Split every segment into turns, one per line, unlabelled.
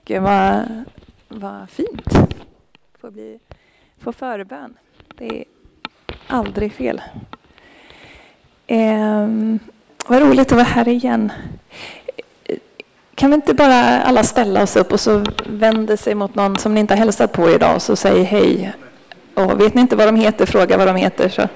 Och vad fint. Få förbön. Det är aldrig fel. Vad roligt att vara här igen. Kan vi inte bara alla ställa oss upp och så vänder sig mot någon som ni inte har hälsat på idag och så säger hej. Och vet ni inte vad de heter, fråga vad de heter. Så.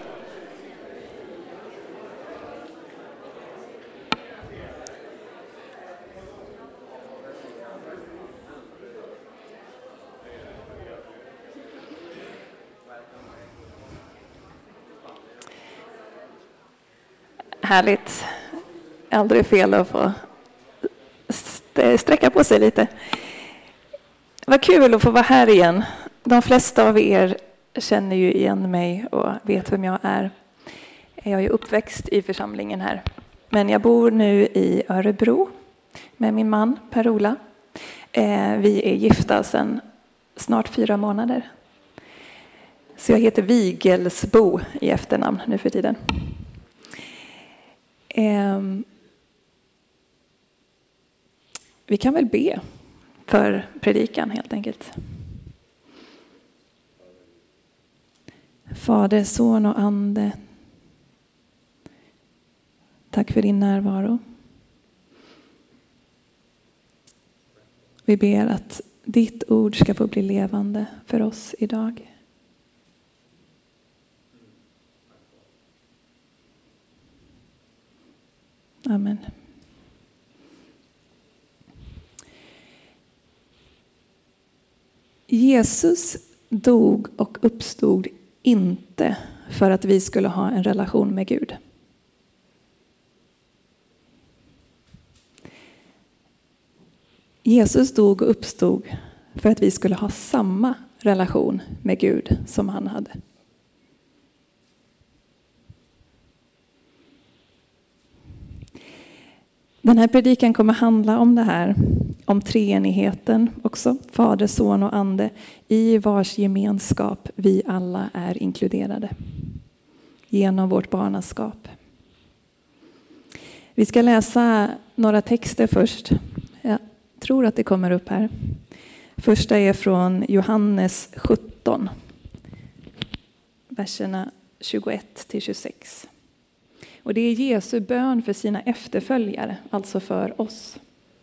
Härligt. Aldrig fel att få sträcka på sig lite. Vad kul att få vara här igen. De flesta av er känner ju igen mig och vet vem jag är. Jag är uppväxt i församlingen här. Men jag bor nu i Örebro med min man Per-Ola. Vi är gifta sedan snart 4 månader. Så jag heter Vigelsbo i efternamn nu för tiden. Vi kan väl be för predikan helt enkelt. Fader, son och ande. Tack för din närvaro. Vi ber att ditt ord ska få bli levande för oss idag. Amen. Jesus dog och uppstod inte för att vi skulle ha en relation med Gud. Jesus dog och uppstod för att vi skulle ha samma relation med Gud som han hade. Den här predikan kommer handla om det här, om treenigheten också, Fader, Son och Ande, i vars gemenskap vi alla är inkluderade genom vårt barnaskap. Vi ska läsa några texter först. Jag tror att det kommer upp här. Första är från Johannes 17, verserna 21-26. Och det är Jesu bön för sina efterföljare, alltså för oss.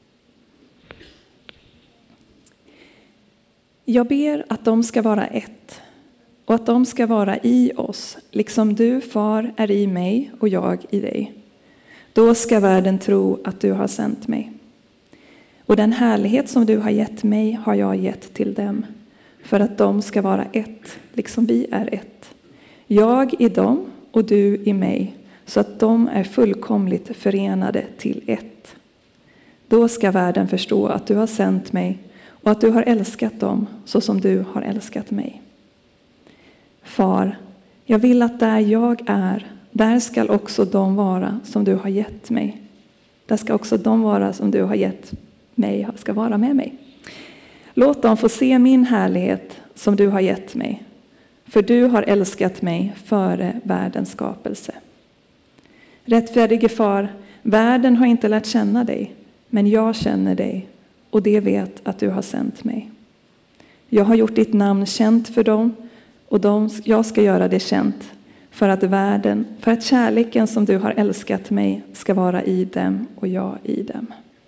Jag ber att de ska vara ett och att de ska vara i oss, liksom du, far, är i mig och jag i dig. Då ska världen tro att du har sänt mig. Och den härlighet som du har gett mig har jag gett till dem, för att de ska vara ett, liksom vi är ett. Jag i dem och du i mig, så att de är fullkomligt förenade till ett. Då ska världen förstå att du har sänt mig och att du har älskat dem så som du har älskat mig. Far, jag vill att där jag är, där ska också de vara som du har gett mig. Där ska också de vara som du har gett mig, ska vara med mig. Låt dem få se min härlighet som du har gett mig. För du har älskat mig före världens skapelse. Rättfärdige far, världen har inte lärt känna dig, men jag känner dig och det vet att du har sänt mig. Jag har gjort ditt namn känt för dem och jag ska göra det känt för att kärleken som du har älskat mig ska vara i dem och jag i dem.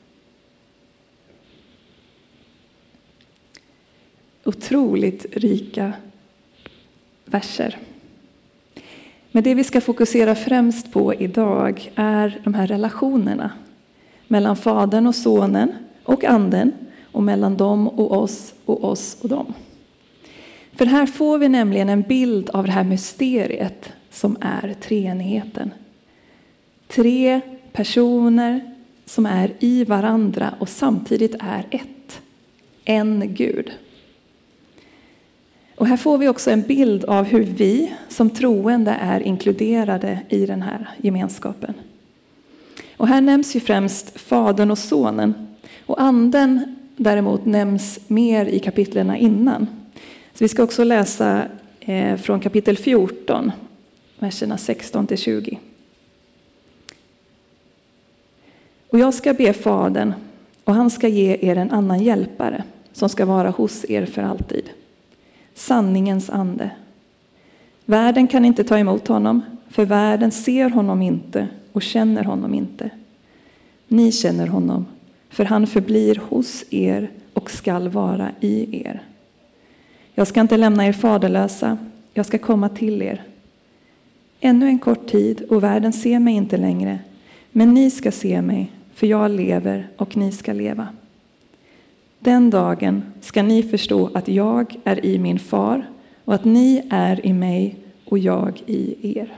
Otroligt rika verser. Men det vi ska fokusera främst på idag är de här relationerna mellan Fadern och Sonen och Anden och mellan dem och oss och dem. För här får vi nämligen en bild av det här mysteriet som är treenigheten. 3 personer som är i varandra och samtidigt är ett. En Gud. Och här får vi också en bild av hur vi som troende är inkluderade i den här gemenskapen. Och här nämns ju främst Fadern och Sonen. Och Anden däremot nämns mer i kapitlerna innan. Så vi ska också läsa från kapitel 14, verserna 16-20. Och jag ska be Fadern, Och han ska ge er en annan hjälpare som ska vara hos er för alltid. Sanningens ande. Världen kan inte ta emot honom, för världen ser honom inte och känner honom inte. Ni känner honom, för han förblir hos er och skall vara i er. Jag ska inte lämna er faderlösa, jag ska komma till er. Ännu en kort tid och världen ser mig inte längre, men ni ska se mig, för jag lever och ni ska leva. Den dagen ska ni förstå att jag är i min far och att ni är i mig och jag i er.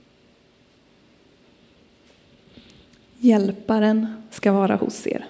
Hjälparen ska vara hos er.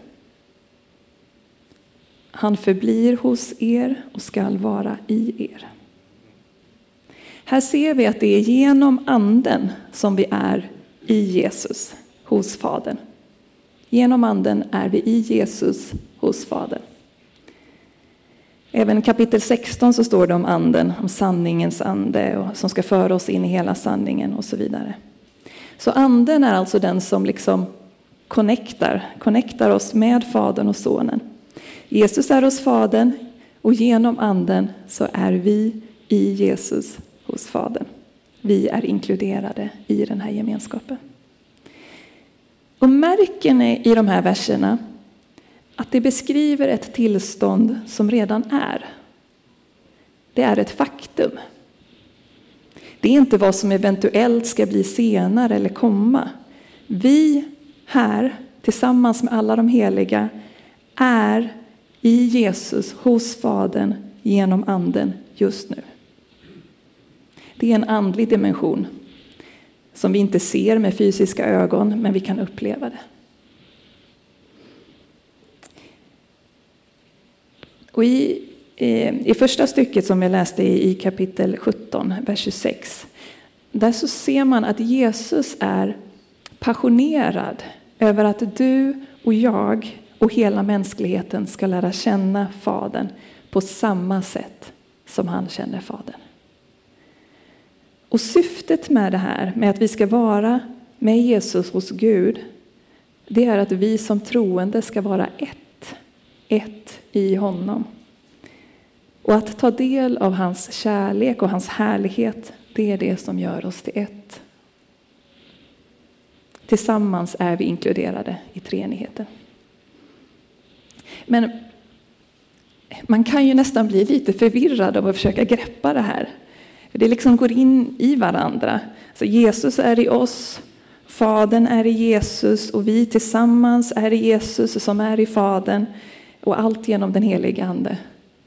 Han förblir hos er och ska vara i er. Här ser vi att det är genom anden som vi är i Jesus hos Fadern. Genom anden är vi i Jesus hos Fadern. Även i kapitel 16 så står det om anden, om sanningens ande och som ska föra oss in i hela sanningen och så vidare. Så anden är alltså den som liksom connectar oss med Fadern och Sonen. Jesus är hos Fadern och genom anden så är vi i Jesus hos Fadern. Vi är inkluderade i den här gemenskapen. Och märker ni i de här verserna att det beskriver ett tillstånd som redan är. Det är ett faktum. Det är inte vad som eventuellt ska bli senare eller komma. Vi här tillsammans med alla de heliga är i Jesus hos Fadern genom anden just nu. Det är en andlig dimension som vi inte ser med fysiska ögon, men vi kan uppleva det. Och i första stycket som jag läste i kapitel 17, vers 26, där så ser man att Jesus är passionerad över att du och jag och hela mänskligheten ska lära känna Fadern på samma sätt som han känner Fadern. Och syftet med det här, med att vi ska vara med Jesus hos Gud, det är att vi som troende ska vara ett i honom. Och att ta del av hans kärlek och hans härlighet, det är det som gör oss till ett. Tillsammans är vi inkluderade i treenigheten. Men man kan ju nästan bli lite förvirrad av att försöka greppa det här. För det liksom går in i varandra. Så Jesus är i oss, Fadern är i Jesus och vi tillsammans är i Jesus som är i Fadern. Och allt genom den heliga ande.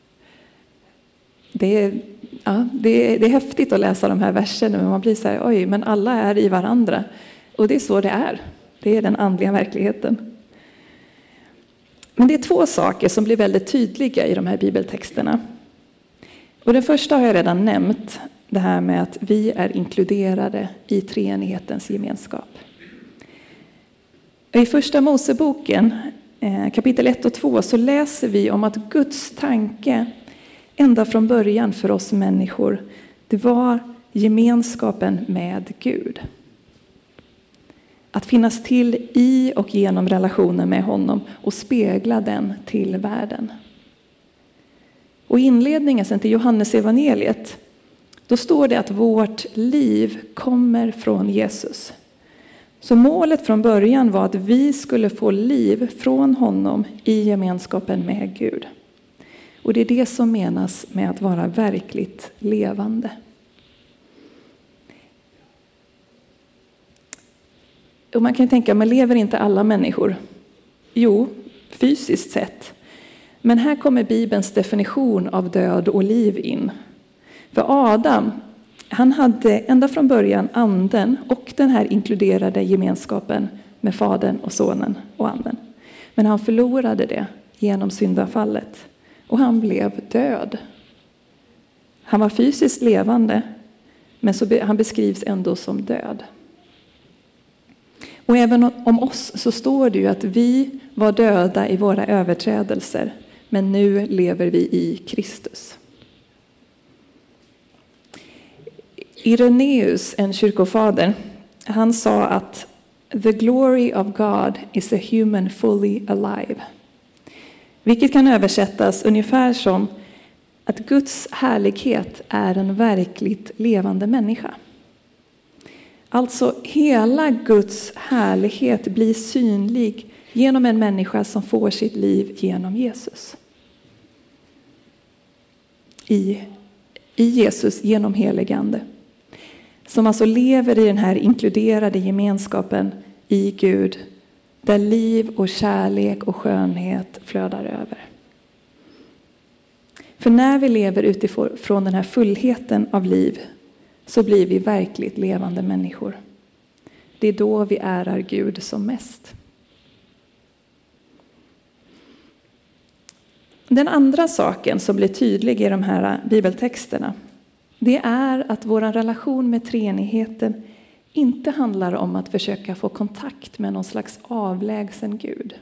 Det är häftigt att läsa de här verserna, men man blir så här, oj, men alla är i varandra. Och det är så det är. Det är den andliga verkligheten. Men det är två saker som blir väldigt tydliga i de här bibeltexterna. Och den första har jag redan nämnt, det här med att vi är inkluderade i treenighetens gemenskap. I första Moseboken, kapitel 1 och 2, så läser vi om att Guds tanke ända från början för oss människor, det var gemenskapen med Gud. Att finnas till i och genom relationen med honom och spegla den till världen. Och i inledningen sen till Johannes evangeliet, då står det att vårt liv kommer från Jesus. Så målet från början var att vi skulle få liv från honom i gemenskapen med Gud. Och det är det som menas med att vara verkligt levande. Och man kan tänka, men lever inte alla människor? Jo, fysiskt sett. Men här kommer Bibelns definition av död och liv in. För Adam, han hade ända från början anden och den här inkluderade gemenskapen med Fadern och Sonen och anden. Men han förlorade det genom syndafallet och han blev död. Han var fysiskt levande, men han beskrivs ändå som död. Och även om oss så står det ju att vi var döda i våra överträdelser, men nu lever vi i Kristus. Irenaeus, en kyrkofader, han sa att the glory of God is a human fully alive. Vilket kan översättas ungefär som att Guds härlighet är en verkligt levande människa. Alltså hela Guds härlighet blir synlig genom en människa som får sitt liv genom Jesus. I Jesus genom heligande. Som alltså lever i den här inkluderade gemenskapen i Gud. Där liv och kärlek och skönhet flödar över. För när vi lever utifrån den här fullheten av liv så blir vi verkligt levande människor. Det är då vi ärar Gud som mest. Den andra saken som blir tydlig i de här bibeltexterna, det är att vår relation med treenigheten inte handlar om att försöka få kontakt med någon slags avlägsen Gud.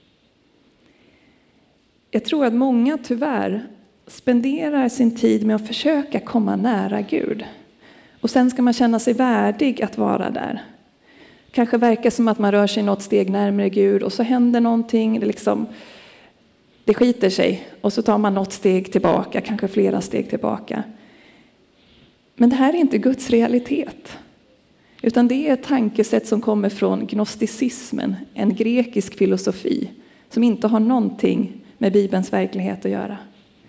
Jag tror att många tyvärr spenderar sin tid med att försöka komma nära Gud. Och sen ska man känna sig värdig att vara där. Kanske verkar som att man rör sig något steg närmare Gud och så händer någonting, det skiter sig. Och så tar man något steg tillbaka, kanske flera steg tillbaka. Men det här är inte Guds realitet. Utan det är ett tankesätt som kommer från gnosticismen, en grekisk filosofi som inte har någonting med Bibelns verklighet att göra.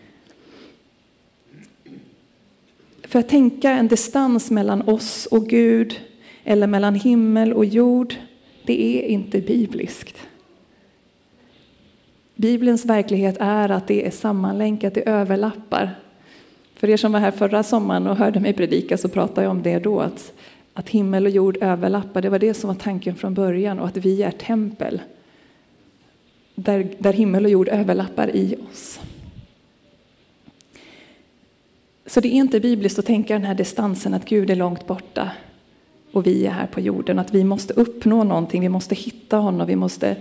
För att tänka en distans mellan oss och Gud eller mellan himmel och jord, det är inte bibliskt. Bibelns verklighet är att det är sammanlänkat, det överlappar. För er som var här förra sommaren och hörde mig predika så pratade jag om det då, att himmel och jord överlappar. Det var det som var tanken från början, och att vi är tempel där himmel och jord överlappar i oss. Så det är inte bibliskt att tänka den här distansen att Gud är långt borta och vi är här på jorden. Att vi måste uppnå någonting, vi måste hitta honom, vi måste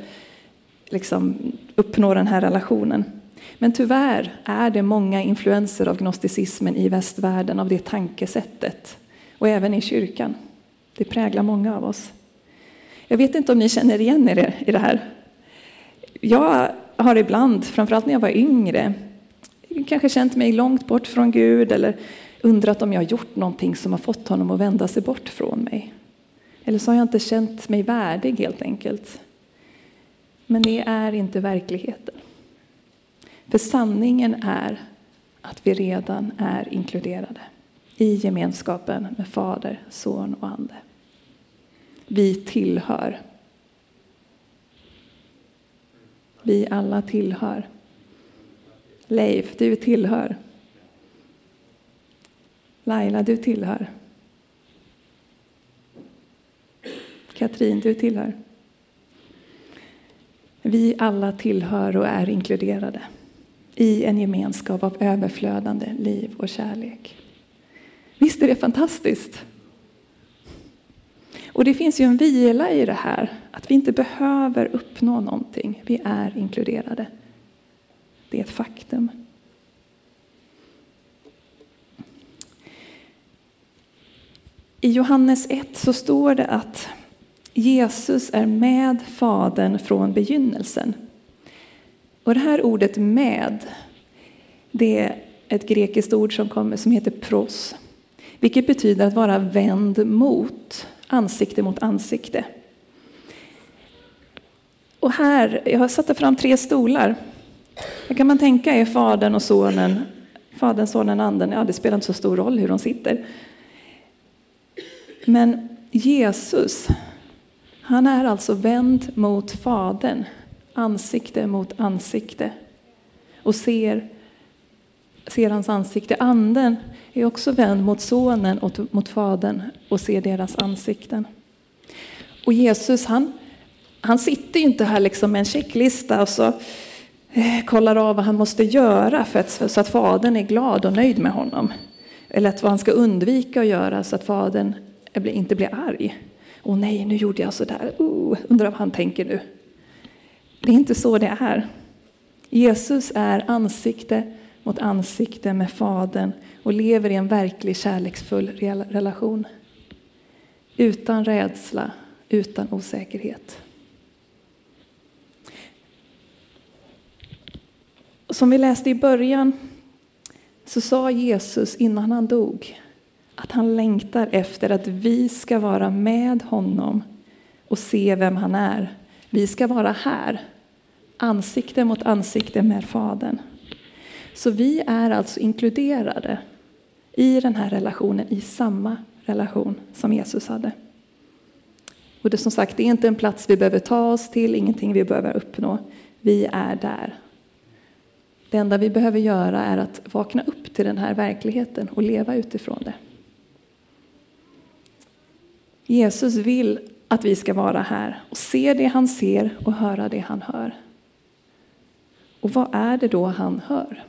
uppnå den här relationen. Men tyvärr är det många influenser av gnosticismen i västvärlden, av det tankesättet. Och även i kyrkan. Det präglar många av oss. Jag vet inte om ni känner igen er i det här. Jag har ibland, framförallt när jag var yngre, kanske känt mig långt bort från Gud eller undrat om jag har gjort någonting som har fått honom att vända sig bort från mig. Eller så har jag inte känt mig värdig helt enkelt. Men det är inte verkligheten. För sanningen är att vi redan är inkluderade i gemenskapen med Fader, Son och Ande. Vi tillhör. Vi alla tillhör. Leif, du tillhör. Laila, du tillhör. Katrin, du tillhör. Vi alla tillhör och är inkluderade i en gemenskap av överflödande liv och kärlek. Visst är det fantastiskt? Och det finns ju en vila i det här. Att vi inte behöver uppnå någonting. Vi är inkluderade. Det är ett faktum. I Johannes 1 så står det att Jesus är med Fadern från begynnelsen. Och det här ordet med, det är ett grekiskt ord som heter pros. Vilket betyder att vara vänd mot, ansikte mot ansikte. Och här, jag har satt fram 3 stolar. Här kan man tänka är Fadern och Sonen, Fadern, Sonen, Anden. Ja, det spelar inte så stor roll hur de sitter. Men Jesus, han är alltså vänd mot Fadern, ansikte mot ansikte. Och ser hans ansikte. Anden är också vänd mot Sonen och mot Fadern och ser deras ansikten. Och Jesus, han sitter ju inte här med en checklista och så kollar av vad han måste göra så att Fadern är glad och nöjd med honom. Eller att vad han ska undvika att göra så att Fadern inte blir arg. Åh nej, nu gjorde jag så där. Undrar vad han tänker nu. Det är inte så det är. Jesus är ansikte mot ansikte med Fadern och lever i en verklig kärleksfull relation. Utan rädsla, utan osäkerhet. Som vi läste i början så sa Jesus innan han dog att han längtar efter att vi ska vara med honom och se vem han är. Vi ska vara här, ansikte mot ansikte med Fadern. Så vi är alltså inkluderade i den här relationen, i samma relation som Jesus hade. Och det som sagt, det är inte en plats vi behöver ta oss till, ingenting vi behöver uppnå. Vi är där. Det enda vi behöver göra är att vakna upp till den här verkligheten och leva utifrån det. Jesus vill att vi ska vara här och se det han ser och höra det han hör. Och vad är det då han hör?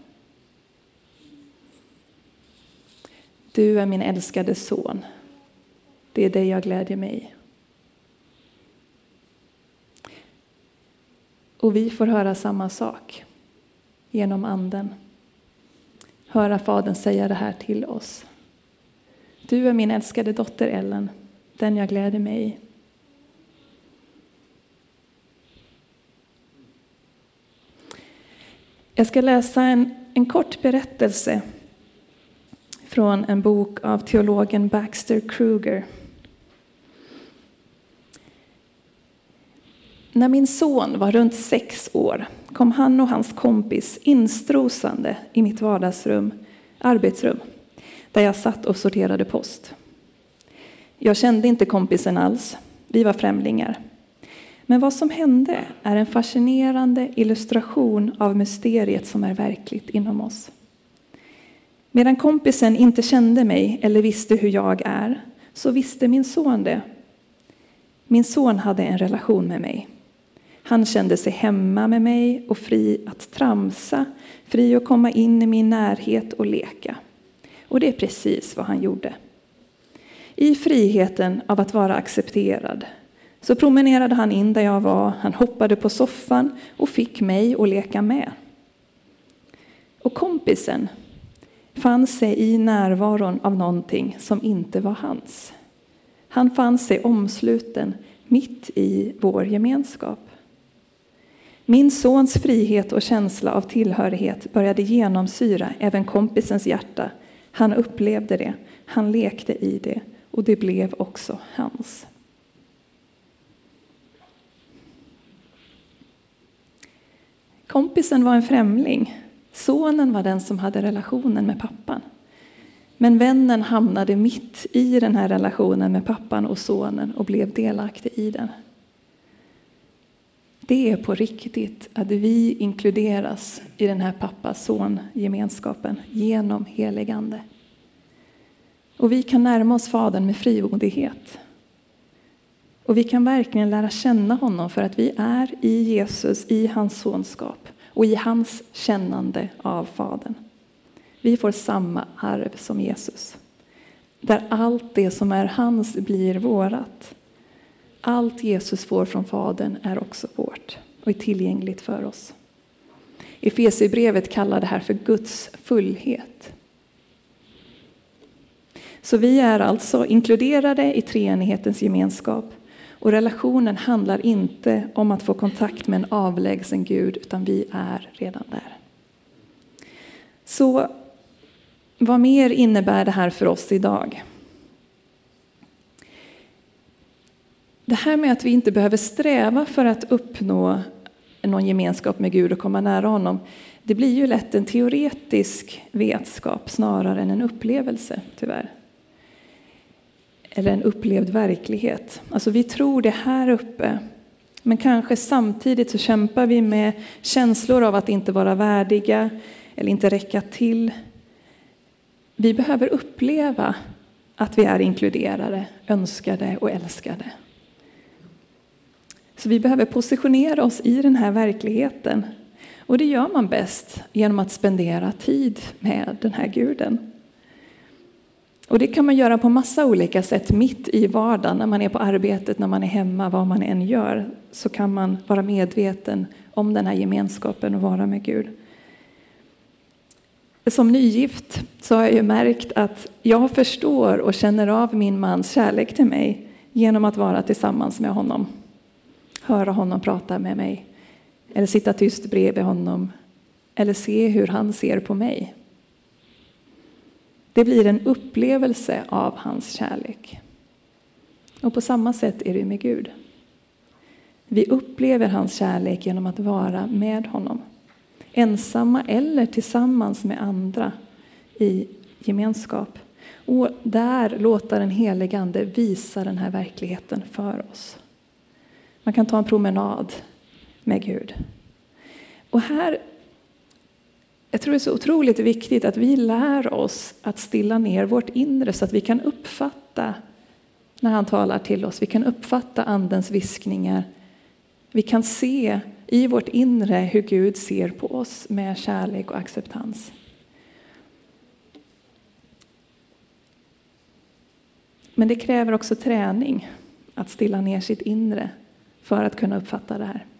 Du är min älskade son. Det är dig jag glädjer mig. Och vi får höra samma sak genom anden. Höra Fadern säga det här till oss. Du är min älskade dotter Ellen, den jag gläder mig i. Jag ska läsa en kort berättelse från en bok av teologen Baxter Kruger. När min son var runt 6 år kom han och hans kompis instrosande i mitt arbetsrum, där jag satt och sorterade post. Jag kände inte kompisen alls, vi var främlingar. Men vad som hände är en fascinerande illustration av mysteriet som är verkligt inom oss. Medan kompisen inte kände mig eller visste hur jag är, så visste min son det. Min son hade en relation med mig. Han kände sig hemma med mig och fri att tramsa, fri att komma in i min närhet och leka. Och det är precis vad han gjorde. I friheten av att vara accepterad så promenerade han in där jag var, han hoppade på soffan och fick mig att leka med. Och kompisen fann sig i närvaron av någonting som inte var hans. Han fann sig omsluten mitt i vår gemenskap. Min sons frihet och känsla av tillhörighet började genomsyra även kompisens hjärta. Han upplevde det, han lekte i det och det blev också hans. Kompisen var en främling. Sonen var den som hade relationen med pappan. Men vännen hamnade mitt i den här relationen med pappan och sonen och blev delaktig i den. Det är på riktigt att vi inkluderas i den här pappa-son-gemenskapen genom helig ande. Och vi kan närma oss Fadern med frimodighet. Och vi kan verkligen lära känna honom för att vi är i Jesus, i hans sonskap och i hans kännande av Fadern. Vi får samma arv som Jesus. Där allt det som är hans blir vårat. Allt Jesus får från Fadern är också vårt och är tillgängligt för oss. Efesierbrevet kallar det här för Guds fullhet. Så vi är alltså inkluderade i treenighetens gemenskap. Och relationen handlar inte om att få kontakt med en avlägsen Gud, utan vi är redan där. Så vad mer innebär det här för oss idag? Det här med att vi inte behöver sträva för att uppnå någon gemenskap med Gud och komma nära honom, det blir ju lätt en teoretisk vetskap snarare än en upplevelse, tyvärr. Eller en upplevd verklighet. Alltså vi tror det här uppe, men kanske samtidigt så kämpar vi med känslor av att inte vara värdiga eller inte räcka till. Vi behöver uppleva att vi är inkluderade, önskade och älskade. Så vi behöver positionera oss i den här verkligheten. Och det gör man bäst genom att spendera tid med den här guden. Och det kan man göra på massa olika sätt mitt i vardagen. När man är på arbetet, när man är hemma, vad man än gör. Så kan man vara medveten om den här gemenskapen och vara med Gud. Som nygift så har jag ju märkt att jag förstår och känner av min mans kärlek till mig genom att vara tillsammans med honom. Höra honom prata med mig. Eller sitta tyst bredvid honom. eller se hur han ser på mig. Det blir en upplevelse av hans kärlek. Och på samma sätt är det med Gud. Vi upplever hans kärlek genom att vara med honom. Ensamma eller tillsammans med andra i gemenskap. Och där låter den helige Ande visa den här verkligheten för oss. Man kan ta en promenad med Gud. Och här, jag tror det är så otroligt viktigt att vi lär oss att stilla ner vårt inre så att vi kan uppfatta när han talar till oss. Vi kan uppfatta andens viskningar. Vi kan se i vårt inre hur Gud ser på oss med kärlek och acceptans. Men det kräver också träning att stilla ner sitt inre för att kunna uppfatta det här.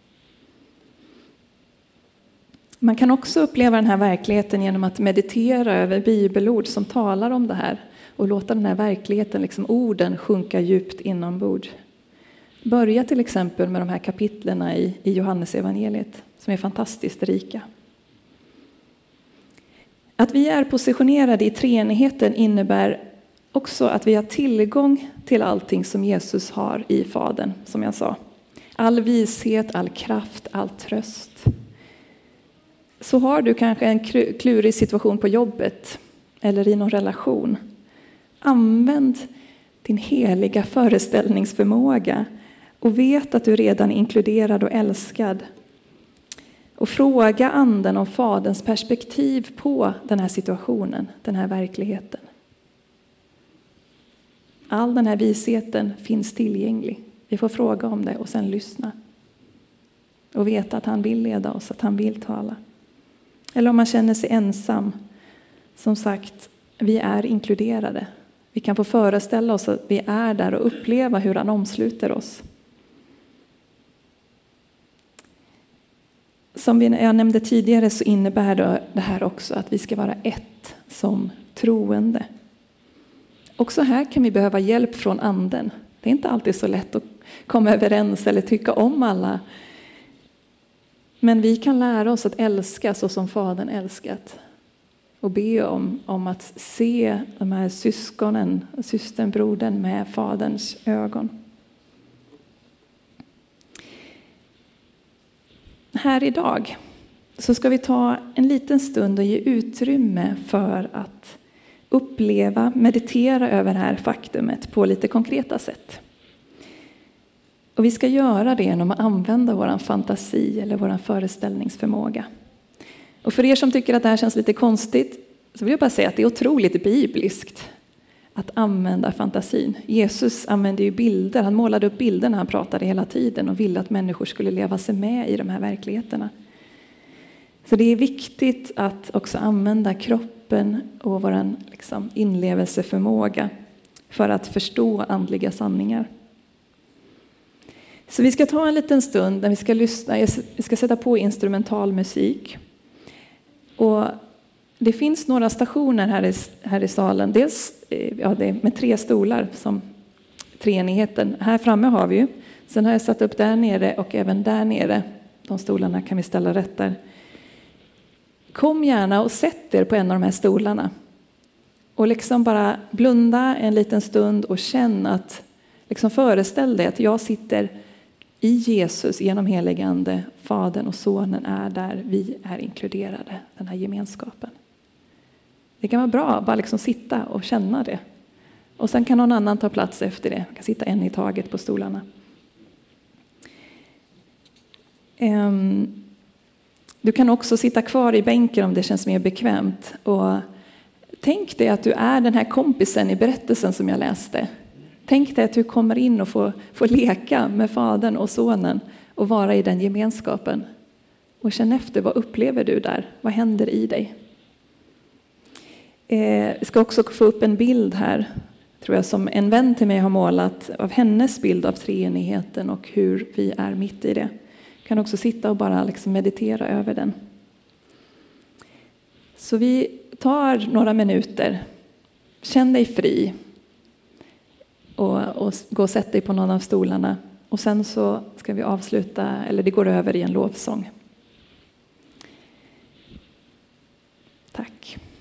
Man kan också uppleva den här verkligheten genom att meditera över bibelord som talar om det här och låta den här verkligheten, liksom orden, sjunka djupt inombords. Börja till exempel med de här kapitlerna i Johannes evangeliet som är fantastiskt rika. Att vi är positionerade i treenigheten innebär också att vi har tillgång till allting som Jesus har i Fadern, som jag sa. All vishet, all kraft, all tröst. Så har du kanske en klurig situation på jobbet eller i någon relation. Använd din heliga föreställningsförmåga och vet att du redan är inkluderad och älskad. Och fråga anden om Faderns perspektiv på den här situationen, den här verkligheten. All den här visheten finns tillgänglig. Vi får fråga om det och sen lyssna. Och veta att han vill leda oss, att han vill tala. Eller om man känner sig ensam. Som sagt, vi är inkluderade. Vi kan få föreställa oss att vi är där och uppleva hur han omsluter oss. Som jag nämnde tidigare så innebär det här också att vi ska vara ett som troende. Också här kan vi behöva hjälp från anden. Det är inte alltid så lätt att komma överens eller tycka om alla. Men vi kan lära oss att älska så som Fadern älskat. Och be om att se de här syskonen, systern, brodern med Faderns ögon. Här idag så ska vi ta en liten stund och ge utrymme för att uppleva, meditera över det här faktumet på lite konkreta sätt. Och vi ska göra det genom att använda vår fantasi eller vår föreställningsförmåga. Och för er som tycker att det här känns lite konstigt så vill jag bara säga att det är otroligt bibliskt att använda fantasin. Jesus använde ju bilder, han målade upp bilder när han pratade hela tiden och ville att människor skulle leva sig med i de här verkligheterna. Så det är viktigt att också använda kroppen och vår inlevelseförmåga för att förstå andliga sanningar. Så vi ska ta en liten stund när vi ska lyssna. Vi ska sätta på instrumental musik. Och det finns några stationer här i salen. Dels det är med 3 stolar som treenigheten. Här framme har vi ju. Sen har jag satt upp där nere och även där nere. De stolarna kan vi ställa rätt där. Kom gärna och sätt er på en av de här stolarna. Och bara blunda en liten stund och känn att, föreställ dig att jag sitter i Jesus genom helige ande. Fadern och sonen är där. Vi är inkluderade, den här gemenskapen. Det kan vara bra att bara sitta och känna det. Och sen kan någon annan ta plats efter det. Man kan sitta en i taget på stolarna. Du kan också sitta kvar i bänken om det känns mer bekvämt. Och tänk dig att du är den här kompisen i berättelsen som jag läste. Tänk dig att du kommer in och får leka med fadern och sonen och vara i den gemenskapen. Och känn efter, vad upplever du där? Vad händer i dig? Jag ska också få upp en bild här, tror jag, som en vän till mig har målat av hennes bild av treenigheten och hur vi är mitt i det. Jag kan också sitta och bara meditera över den. Så vi tar några minuter. Känn dig fri. Och gå och sätt dig på någon av stolarna. Och sen så ska vi avsluta, eller det går över i en lovsång. Tack.